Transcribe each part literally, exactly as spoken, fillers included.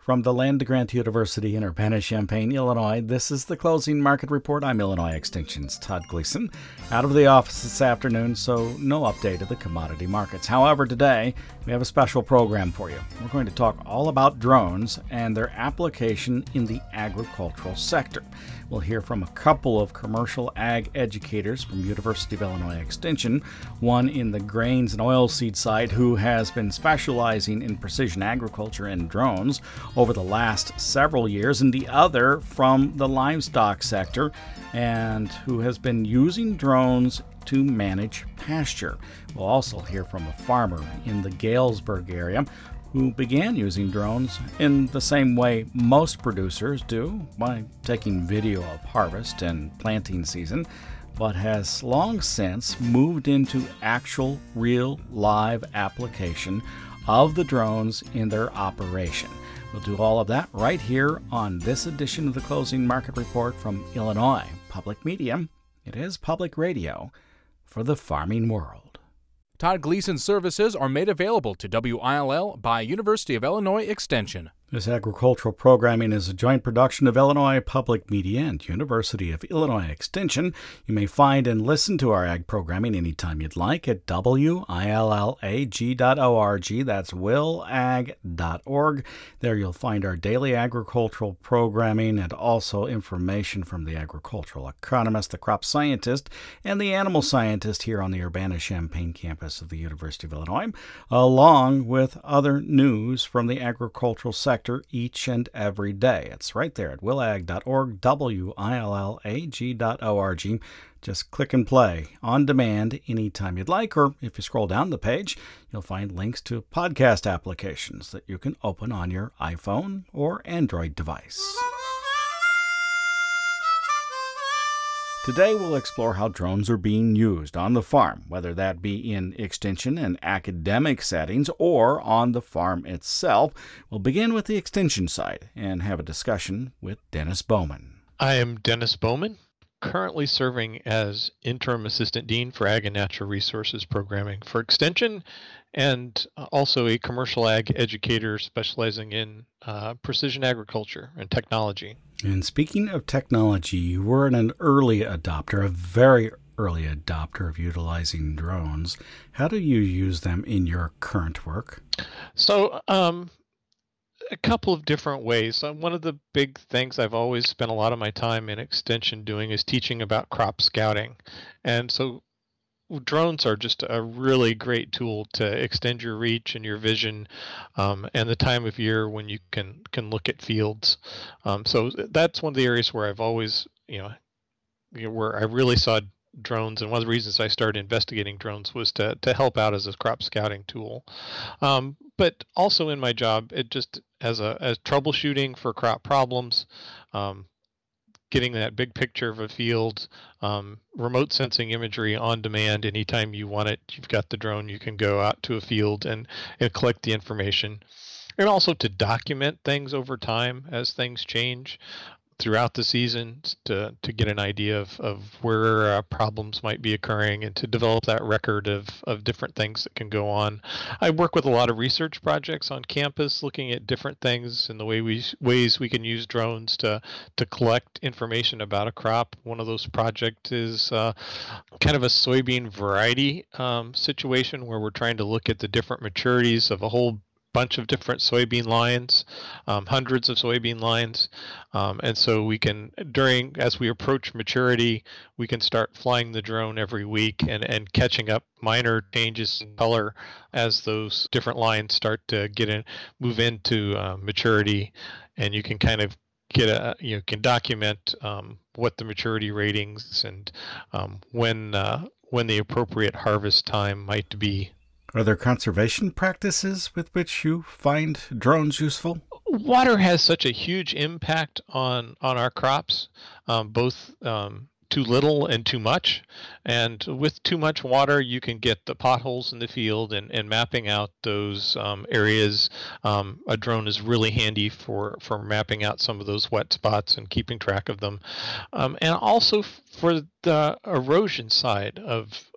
From the Land-Grant University in Urbana-Champaign, Illinois, this is the Closing Market Report. I'm Illinois Extinction's Todd Gleason. Out of the office this afternoon, so no update of the commodity markets. However, today we have a special program for you. We're going to talk all about drones and their application in the agricultural sector. We'll hear from a couple of commercial ag educators from University of Illinois Extension, one in the grains and oilseed side who has been specializing in precision agriculture and drones over the last several years, and the other from the livestock sector and who has been using drones to manage pasture. We'll also hear from a farmer in the Galesburg area who began using drones in the same way most producers do, by taking video of harvest and planting season, but has long since moved into actual, real, live application of the drones in their operation. We'll do all of that right here on this edition of the Closing Market Report from Illinois Public Media. It is public radio for the farming world. Todd Gleason services are made available to W I L L by University of Illinois Extension. This agricultural programming is a joint production of Illinois Public Media and University of Illinois Extension. You may find and listen to our ag programming anytime you'd like at W I L L A G dot org. That's will ag dot org. There you'll find our daily agricultural programming and also information from the agricultural economist, the crop scientist, and the animal scientist here on the Urbana-Champaign campus of the University of Illinois, along with other news from the agricultural sector each and every day. It's right there at will ag dot org, W I L L A G dot org. Just click and play on demand anytime you'd like, or if you scroll down the page, you'll find links to podcast applications that you can open on your iPhone or Android device. Today we'll explore how drones are being used on the farm, whether that be in extension and academic settings or on the farm itself. We'll begin with the extension side and have a discussion with Dennis Bowman. I am Dennis Bowman, currently serving as Interim Assistant Dean for Ag and Natural Resources Programming for Extension, and also a commercial ag educator specializing in uh, precision agriculture and technology. And speaking of technology, you were an early adopter, a very early adopter of utilizing drones. How do you use them in your current work? So, um, a couple of different ways. Uh, one of the big things I've always spent a lot of my time in Extension doing is teaching about crop scouting. And so drones are just a really great tool to extend your reach and your vision, um, and the time of year when you can can look at fields. Um, so that's one of the areas where I've always, you know, you know, where I really saw drones, and one of the reasons I started investigating drones was to to help out as a crop scouting tool. Um, but also in my job, it just as a as troubleshooting for crop problems. Um, getting that big picture of a field, um, remote sensing imagery on demand anytime you want it. You've got the drone, you can go out to a field and, and collect the information. And also to document things over time as things change throughout the season, to, to get an idea of, of where uh, problems might be occurring and to develop that record of, of different things that can go on. I work with a lot of research projects on campus looking at different things and the way we, ways we can use drones to, to collect information about a crop. One of those projects is uh, kind of a soybean variety um, situation where we're trying to look at the different maturities of a whole bunch of different soybean lines, um, hundreds of soybean lines. Um, and so we can, during, as we approach maturity, we can start flying the drone every week and, and catching up minor changes in color as those different lines start to get in, move into uh, maturity. And you can kind of get a, you know, can document um, what the maturity ratings and um, when, uh, when the appropriate harvest time might be. Are there conservation practices with which you find drones useful? Water has such a huge impact on, on our crops, um, both um, too little and too much. And with too much water, you can get the potholes in the field, and, and mapping out those um, areas. Um, a drone is really handy for, for mapping out some of those wet spots and keeping track of them. Um, and also for the erosion side of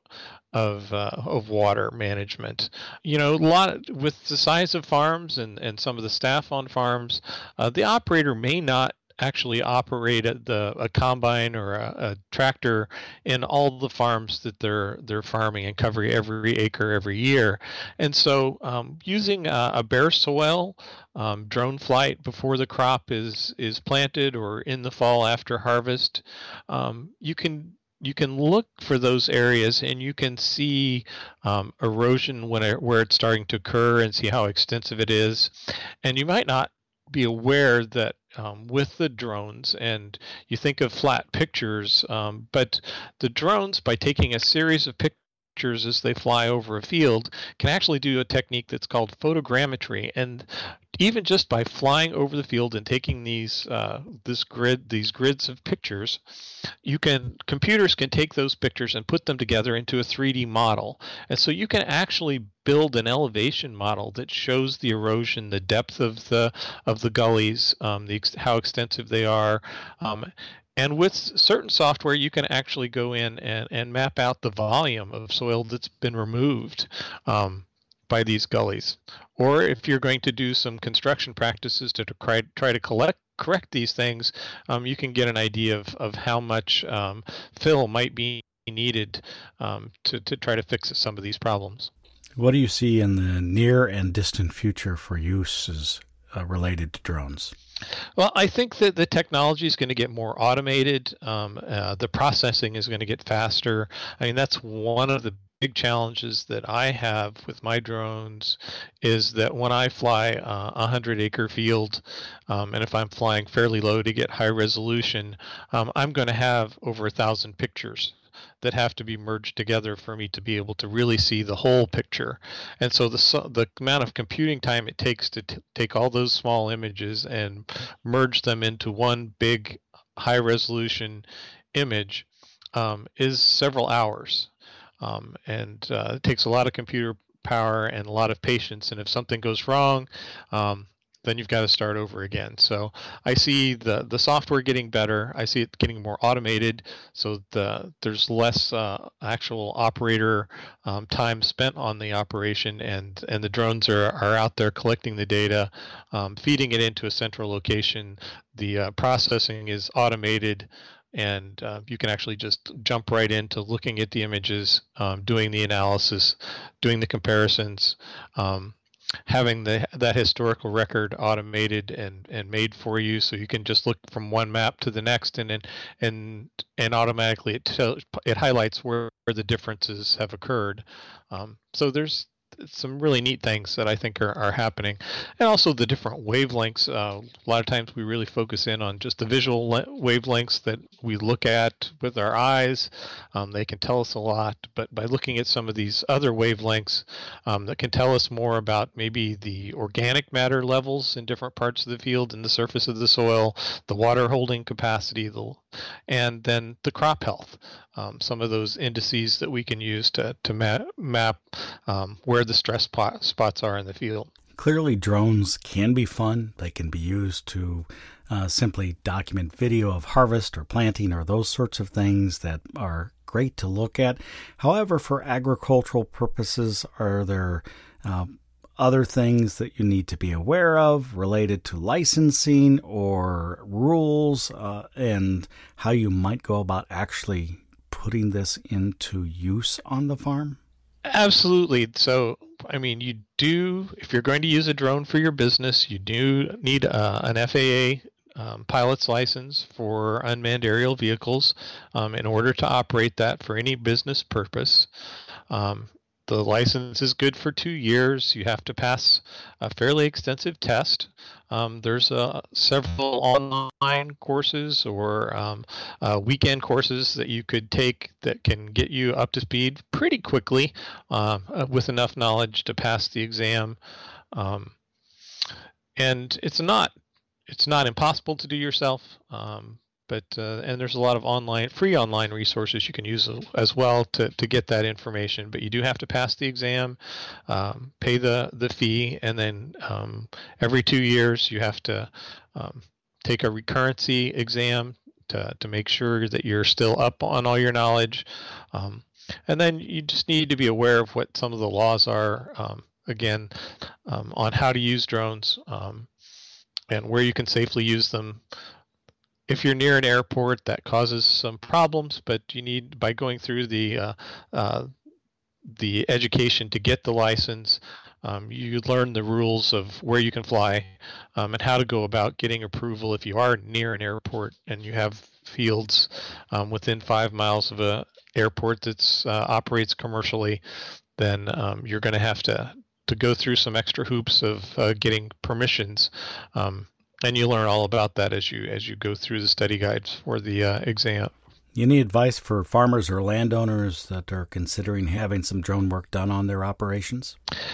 of uh, of water management. You know, a lot with the size of farms and and some of the staff on farms, uh, the operator may not actually operate at the a combine or a, a tractor in all the farms that they're they're farming and covering every acre every year. And so um, using a, a bare soil um, drone flight before the crop is is planted or in the fall after harvest, um, you can you can look for those areas and you can see um, erosion when it, where it's starting to occur and see how extensive it is. And you might not be aware that um, with the drones, and you think of flat pictures, um, but the drones, by taking a series of pictures as they fly over a field, can actually do a technique that's called photogrammetry. And even just by flying over the field and taking these uh, this grid these grids of pictures, you can computers can take those pictures and put them together into a three D model. And so you can actually build an elevation model that shows the erosion, the depth of the of the gullies, um, the how extensive they are. Um, and with certain software, you can actually go in and, and map out the volume of soil that's been removed um, by these gullies. Or if you're going to do some construction practices to try, try to collect correct these things, um, you can get an idea of, of how much um, fill might be needed um, to, to try to fix some of these problems. What do you see in the near and distant future for uses uh, related to drones? Well, I think that the technology is going to get more automated. Um, uh, the processing is going to get faster. I mean, that's one of the big challenges that I have with my drones is that when I fly uh, a hundred acre field, um, and if I'm flying fairly low to get high resolution, um, I'm going to have over a thousand pictures that have to be merged together for me to be able to really see the whole picture. And so the the amount of computing time it takes to t- take all those small images and merge them into one big high resolution image um, is several hours. Um, and uh, it takes a lot of computer power and a lot of patience. And if something goes wrong, um, then you've got to start over again. So I see the, the software getting better. I see it getting more automated, so the there's less uh, actual operator um, time spent on the operation, and, and the drones are, are out there collecting the data, um, feeding it into a central location. The uh, processing is automated, and uh, you can actually just jump right into looking at the images, um, doing the analysis, doing the comparisons, um, having the that historical record automated and, and made for you, so you can just look from one map to the next, and and and, and automatically it tells, it highlights where, where the differences have occurred. Um, so there's some really neat things that I think are, are happening. And also the different wavelengths. Uh, a lot of times we really focus in on just the visual le- wavelengths that we look at with our eyes. Um, they can tell us a lot, but by looking at some of these other wavelengths um, that can tell us more about maybe the organic matter levels in different parts of the field and the surface of the soil, the water holding capacity, the and then the crop health, um, some of those indices that we can use to, to map, map um, where the stress pot, spots are in the field. Clearly, drones can be fun. They can be used to uh, simply document video of harvest or planting or those sorts of things that are great to look at. However, for agricultural purposes, are there uh, other things that you need to be aware of related to licensing or rules uh, and how you might go about actually putting this into use on the farm? Absolutely. So, I mean, you do, if you're going to use a drone for your business, you do need uh, an F A A um, pilot's license for unmanned aerial vehicles um, in order to operate that for any business purpose. Um, The license is good for two years. You have to pass a fairly extensive test. Um, there's uh, several online courses or um, uh, weekend courses that you could take that can get you up to speed pretty quickly um, uh, with enough knowledge to pass the exam. Um, and it's not it's not impossible to do yourself. Um, But uh, and there's a lot of online, free online resources you can use as well to, to get that information. But you do have to pass the exam, um, pay the, the fee, and then um, every two years you have to um, take a recurrency exam to to make sure that you're still up on all your knowledge. Um, and then you just need to be aware of what some of the laws are, um, again, um, on how to use drones um, and where you can safely use them. If you're near an airport, that causes some problems, but you need, by going through the uh, uh, the education to get the license, um, you learn the rules of where you can fly um, and how to go about getting approval if you are near an airport and you have fields um, within five miles of a airport that uh, operates commercially. Then um, you're going to have to to go through some extra hoops of uh, getting permissions. Um, And you learn all about that as you as you go through the study guides for the uh, exam. Any advice for farmers or landowners that are considering having some drone work done on their operations?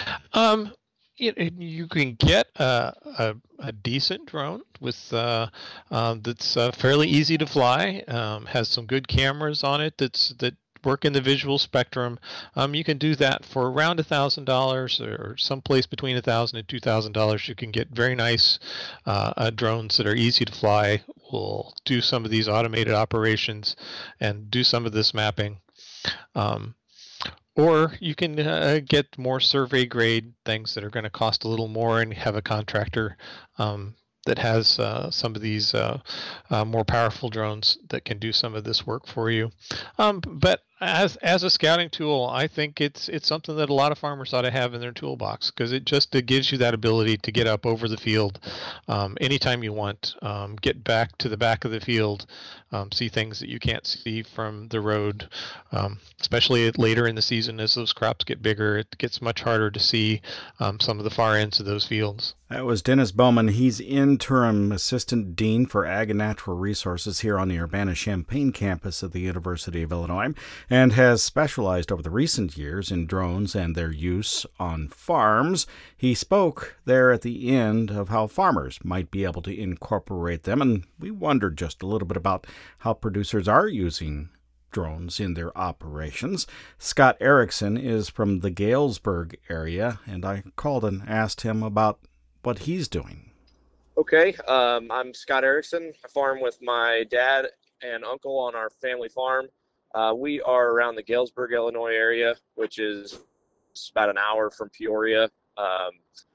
Um, you, you can get a, a, a decent drone with uh, uh, that's uh, fairly easy to fly. Um, has some good cameras on it. That's that. work in the visual spectrum. Um, you can do that for around a thousand dollars, or someplace between a thousand and two thousand dollars. You can get very nice uh, uh, drones that are easy to fly. Will do some of these automated operations and do some of this mapping. Um, or you can uh, get more survey grade things that are going to cost a little more and have a contractor um, that has uh, some of these uh, uh, more powerful drones that can do some of this work for you. Um, but as as a scouting tool, I think it's it's something that a lot of farmers ought to have in their toolbox, because it just it gives you that ability to get up over the field um, anytime you want, um, get back to the back of the field, um, see things that you can't see from the road, um, especially later in the season as those crops get bigger. It gets much harder to see um, some of the far ends of those fields. That was Dennis Bowman. He's interim assistant dean for Ag and Natural Resources here on the Urbana-Champaign campus of the University of Illinois, and has specialized over the recent years in drones and their use on farms. He spoke there at the end of how farmers might be able to incorporate them, and we wondered just a little bit about how producers are using drones in their operations. Scott Erickson is from the Galesburg area, and I called and asked him about what he's doing. Okay, um, I'm Scott Erickson. I farm with my dad and uncle on our family farm. Uh, we are around the Galesburg, Illinois area, which is about an hour from Peoria. Um,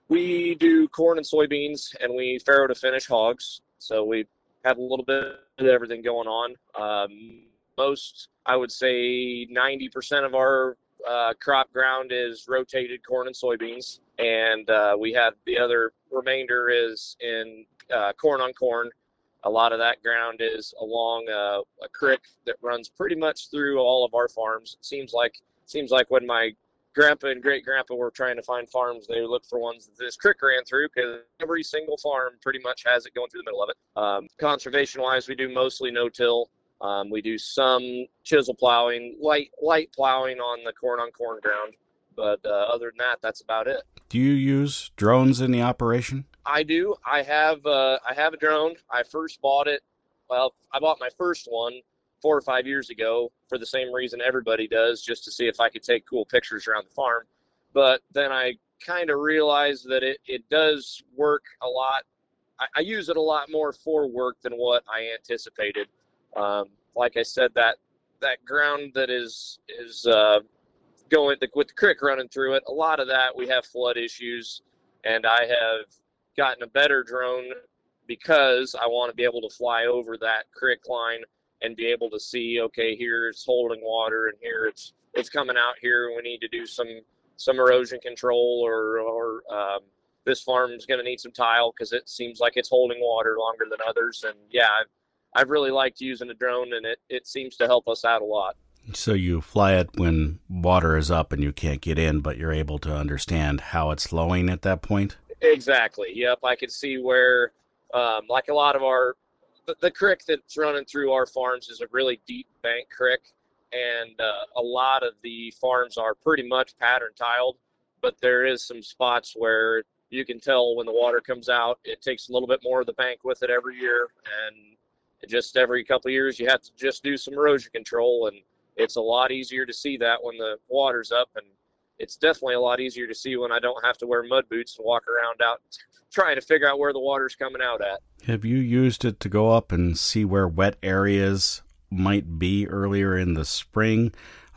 we do corn and soybeans, and we farrow to finish hogs. So we have a little bit of everything going on. Um, most, I would say ninety percent of our uh, crop ground is rotated corn and soybeans. And uh, we have the other remainder is in uh, corn on corn. A lot of that ground is along a, a creek that runs pretty much through all of our farms. It seems like seems like when my grandpa and great grandpa were trying to find farms, they looked for ones that this creek ran through, because every single farm pretty much has it going through the middle of it. Um, conservation wise, we do mostly no-till. Um, we do some chisel plowing, light light plowing on the corn on corn ground. But uh, other than that, that's about it. Do you use drones in the operation? I do. I have uh, I have a drone. I first bought it. Well, I bought my first one four or five years ago for the same reason everybody does, just to see if I could take cool pictures around the farm. But then I kind of realized that it, it does work a lot. I, I use it a lot more for work than what I anticipated. Um, like I said, that that ground that is is uh, going the, with the creek running through it, a lot of that we have flood issues, and I have gotten a better drone because I want to be able to fly over that creek line and be able to see, okay, here it's holding water and here it's it's coming out here, and we need to do some some erosion control, or or um, this farm is going to need some tile because it seems like it's holding water longer than others. And yeah, I've, I've really liked using a drone, and it, it seems to help us out a lot. So you fly it when water is up and you can't get in, but you're able to understand how it's flowing at that point? Exactly. Yep. I can see where, um, like a lot of our, the, the creek that's running through our farms is a really deep bank creek. And uh, a lot of the farms are pretty much pattern tiled, but there is some spots where you can tell when the water comes out, it takes a little bit more of the bank with it every year. And just every couple of years, you have to just do some erosion control, and it's a lot easier to see that when the water's up, and it's definitely a lot easier to see when I don't have to wear mud boots and walk around out trying to figure out where the water's coming out at. Have you used it to go up and see where wet areas might be earlier in the spring?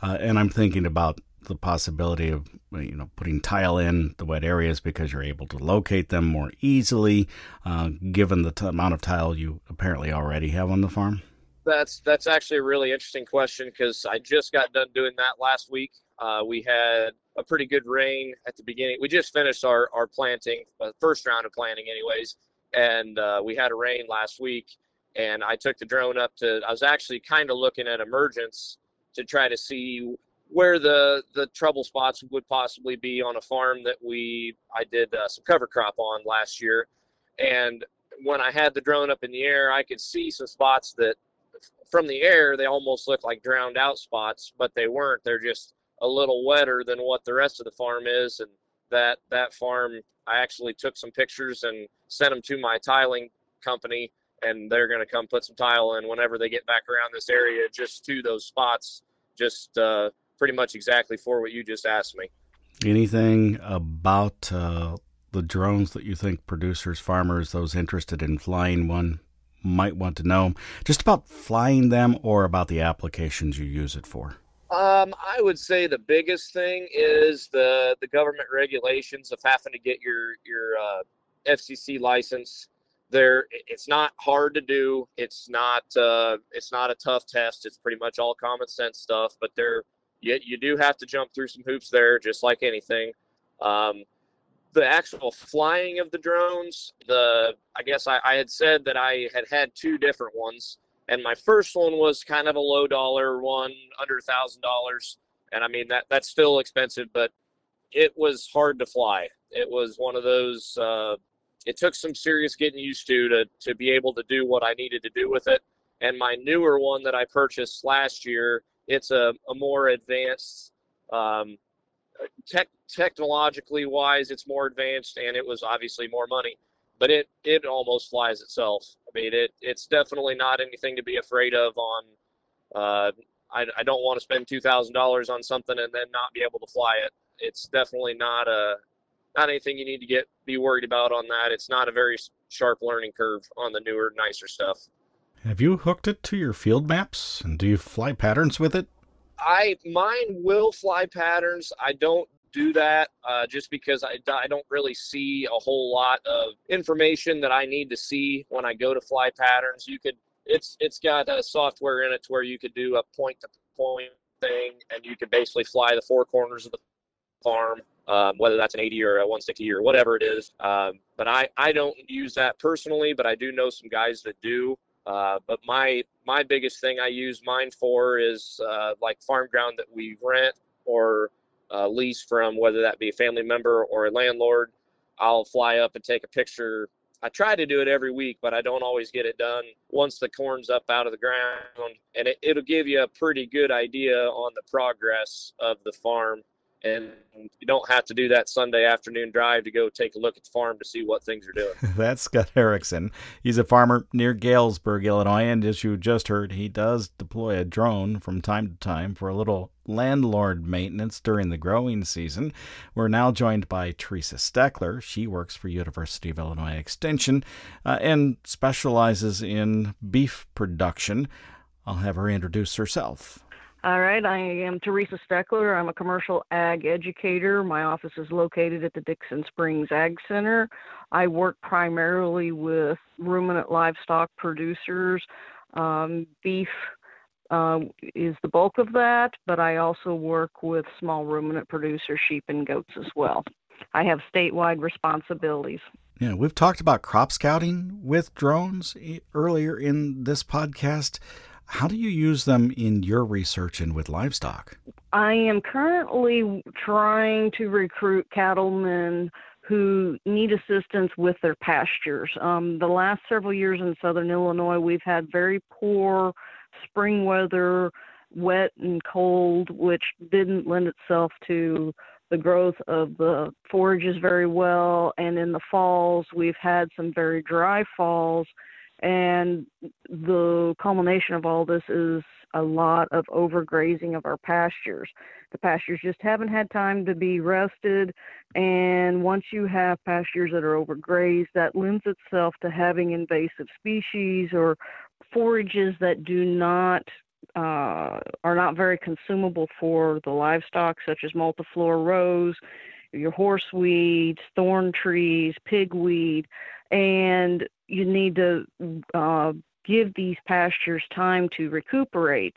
Uh, and I'm thinking about the possibility of, you know, putting tile in the wet areas because you're able to locate them more easily, uh, given the t- amount of tile you apparently already have on the farm. That's that's actually a really interesting question because I just got done doing that last week. Uh, we had a pretty good rain at the beginning. We just finished our, our planting, uh, first round of planting anyways, and uh, we had a rain last week, and I took the drone up to, I was actually kind of looking at emergence to try to see where the, the trouble spots would possibly be on a farm that we, I did uh, some cover crop on last year. And when I had the drone up in the air, I could see some spots that from the air, they almost look like drowned out spots, but they weren't. They're just a little wetter than what the rest of the farm is. And that, that farm, I actually took some pictures and sent them to my tiling company, and they're going to come put some tile in whenever they get back around this area, just to those spots, just uh, pretty much exactly for what you just asked me. Anything about uh, the drones that you think producers, farmers, those interested in flying one might want to know, just about flying them or about the applications you use it for? Um, I would say the biggest thing is the, the government regulations of having to get your, your uh, F C C license. There, it's not hard to do. It's not uh, it's not a tough test. It's pretty much all common sense stuff. But there, you, you do have to jump through some hoops there, just like anything. Um, the actual flying of the drones, the I guess I, I had said that I had had two different ones, and my first one was kind of a low dollar one, under a thousand dollars, and I mean that that's still expensive, but it was hard to fly. It was one of those. Uh, it took some serious getting used to to to be able to do what I needed to do with it. And my newer one that I purchased last year, it's a, a more advanced. Um, Tech, technologically wise, it's more advanced, and it was obviously more money, but it it almost flies itself. I mean, it it's definitely not anything to be afraid of. On uh, I, I don't want to spend two thousand dollars on something and then not be able to fly it. It's definitely not a not anything you need to get be worried about on that. It's not a very sharp learning curve on the newer, nicer stuff. Have you hooked it to your field maps, and do you fly patterns with it? I mine will fly patterns. I don't do that uh, just because I, I don't really see a whole lot of information that I need to see when I go to fly patterns. You could it's it's got a software in it to where you could do a point to point thing, and you could basically fly the four corners of the farm, um, whether that's an eighty or a one sixty or whatever it is. Um, but I I don't use that personally, but I do know some guys that do. Uh, but my my biggest thing I use mine for is uh, like farm ground that we rent or uh, lease from, whether that be a family member or a landlord. I'll fly up and take a picture. I try to do it every week, but I don't always get it done once the corn's up out of the ground. And it, it'll give you a pretty good idea on the progress of the farm. And you don't have to do that Sunday afternoon drive to go take a look at the farm to see what things are doing. That's Scott Erickson. He's a farmer near Galesburg, Illinois, and as you just heard, he does deploy a drone from time to time for a little landlord maintenance during the growing season. We're now joined by Teresa Steckler. She works for University of Illinois Extension uh, and specializes in beef production. I'll have her introduce herself. All right, I am Teresa Steckler. I'm a commercial ag educator. My office is located at the Dixon Springs Ag Center. I work primarily with ruminant livestock producers. Um, beef uh, is the bulk of that, but I also work with small ruminant producers, sheep and goats as well. I have statewide responsibilities. Yeah, we've talked about crop scouting with drones earlier in this podcast. How do you use them in your research and with livestock? I am currently trying to recruit cattlemen who need assistance with their pastures. Um, the last several years in southern Illinois, we've had very poor spring weather, wet and cold, which didn't lend itself to the growth of the forages very well. And in the falls, we've had some very dry falls. And the culmination of all this is a lot of overgrazing of our pastures. The pastures just haven't had time to be rested. And once you have pastures that are overgrazed, that lends itself to having invasive species or forages that do not uh, are not very consumable for the livestock, such as multiflora rose, your horseweed, thorn trees, pigweed, and you need to uh, give these pastures time to recuperate.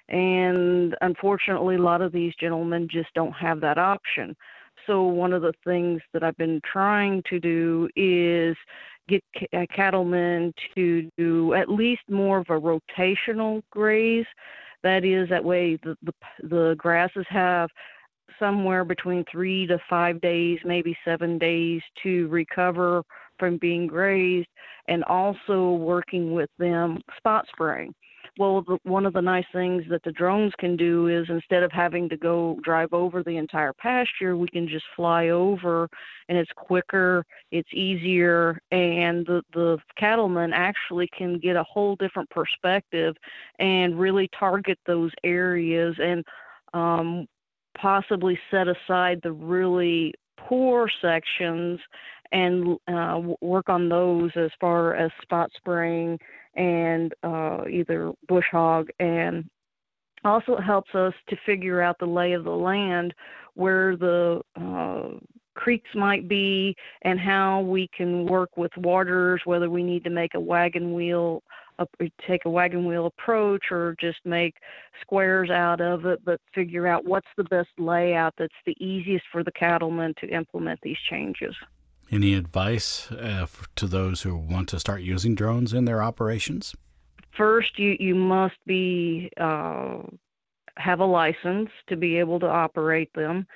And unfortunately, a lot of these gentlemen just don't have that option. So one of the things that I've been trying to do is get c- uh, cattlemen to do at least more of a rotational graze. That is, that way the, the, the grasses have somewhere between three to five days, maybe seven days to recover from being grazed, and also working with them spot spraying. Well, the, one of the nice things that the drones can do is instead of having to go drive over the entire pasture, we can just fly over, and it's quicker, it's easier, and the, the cattlemen actually can get a whole different perspective and really target those areas and um, possibly set aside the really poor sections and uh, work on those as far as spot spraying and uh, either bush hog. And also it helps us to figure out the lay of the land, where the uh, creeks might be, and how we can work with waters, whether we need to make a wagon wheel, uh, take a wagon wheel approach, or just make squares out of it, but figure out what's the best layout that's the easiest for the cattlemen to implement these changes. Any advice uh, to those who want to start using drones in their operations? First, you, you must be uh, have a license to be able to operate them,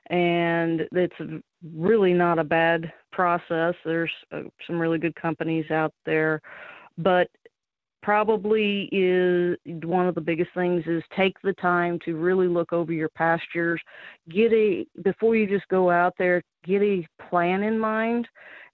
and it's really not a bad process. There's uh, some really good companies out there, but probably is one of the biggest things is take the time to really look over your pastures. Get a, before you just go out there, get a plan in mind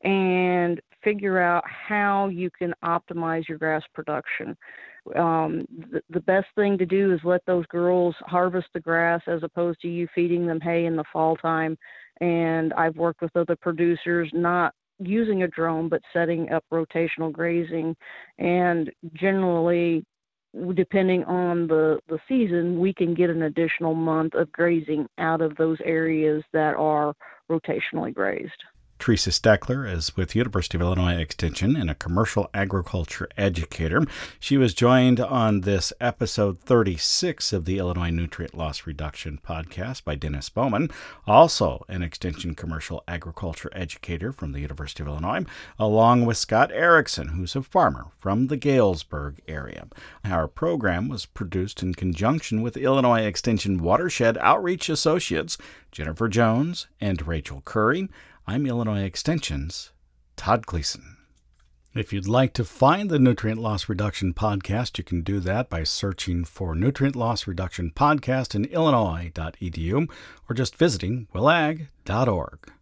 and figure out how you can optimize your grass production. Um, the, the best thing to do is let those girls harvest the grass as opposed to you feeding them hay in the fall time. And I've worked with other producers, not using a drone, but setting up rotational grazing. And generally, depending on the, the season, we can get an additional month of grazing out of those areas that are rotationally grazed. Teresa Steckler is with University of Illinois Extension and a commercial agriculture educator. She was joined on this episode thirty-six of the Illinois Nutrient Loss Reduction podcast by Dennis Bowman, also an Extension commercial agriculture educator from the University of Illinois, along with Scott Erickson, who's a farmer from the Galesburg area. Our program was produced in conjunction with Illinois Extension Watershed Outreach Associates, Jennifer Jones and Rachel Curry. I'm Illinois Extension's Todd Gleason. If you'd like to find the Nutrient Loss Reduction Podcast, you can do that by searching for Nutrient Loss Reduction Podcast in illinois dot e d u or just visiting willag dot org.